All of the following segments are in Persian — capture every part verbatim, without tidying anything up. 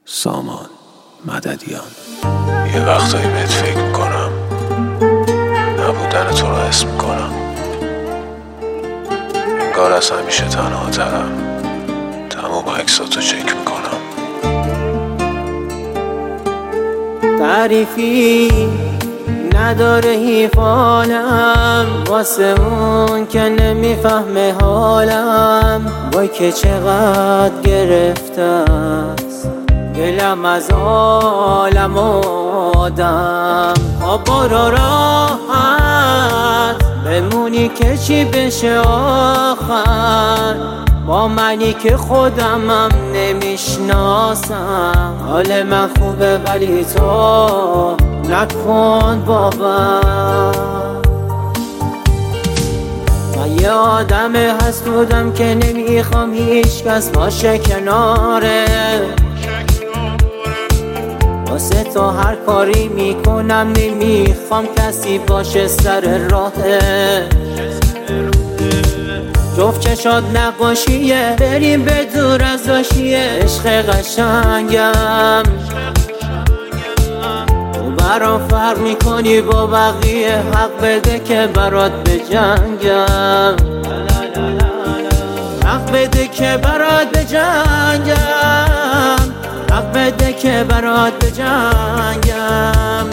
سامان مددیان. یه وقتایی بهت فکر میکنم، نبودن تو رو حس میکنم، انگار از همیشه تنها ترم، تمام عکساتو چک میکنم. تعریفی نداره حیفانم واسه اون که نمیفهمه حالم، وای که چقدر گرفته است دلم از عالم آدم. برو راحت بمونی که چی بشه آخر، با منی که خودمم نمیشناسم. حال من خوبه ولی تو نکن باور. من یه آدم هست بودم که نمیخوام هیچ کس باشه کناره، واسه تو هر کاری میکنم نمیخوام کسی باشه سر راهه. جفت چشات نقاشیه بریم به دور از داشیه، عشق قشنگم تو برام فرق میکنی با بقیه، حق بده که برات بجنگم، حق بده که برات بجنگم، حق بده که برات بجنگم.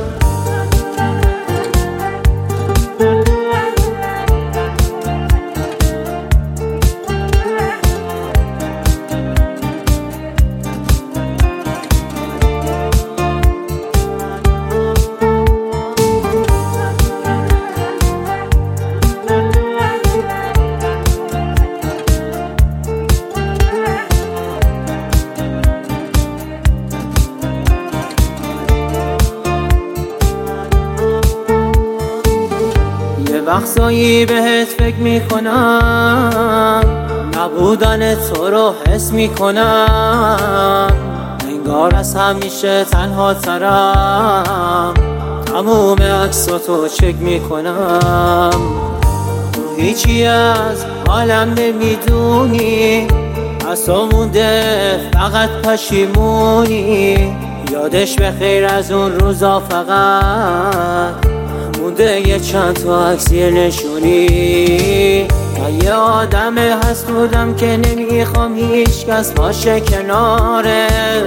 وقتایی بهت فکر میکنم، نبودن تو رو حس میکنم، انگار از همیشه تنها ترم، تموم عکساتو چک میکنم. تو هیچی از حالم نمیدونی، از تو مونده فقط پشیمونی، یادش به خیر از اون روزا فقط مونده یه چند تا عکس یه نشونی. من یه آدم هست بودم که نمیخوام هیچ کس باشه کناره،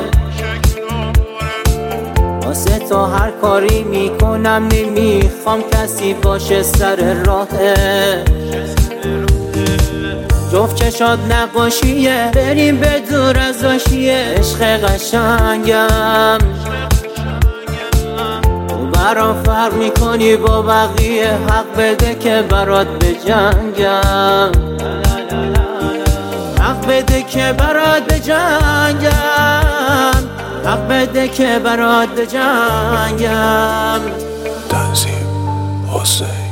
واسه تو هر کاری میکنم نمیخوام کسی باشه سر راهه. جفت چشات نقاشیه بریم به دور از داشیه، عشق قشنگم برام فرق میکنی با بقیه، حق بده که برات بجنگم، حق بده که برات بجنگم، حق بده که برات بجنگم. تنظیم حسین